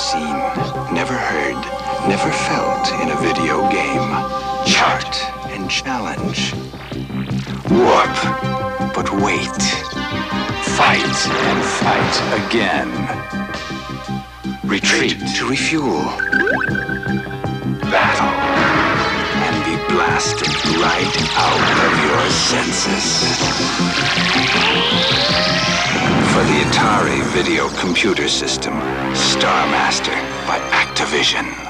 seen, never heard, never felt in a video game. Chart and challenge. Warp, but wait. Fight and fight again. Retreat to refuel. Battle and be blasted right out of your senses. For the Atari Video Computer System, Star Master by Activision.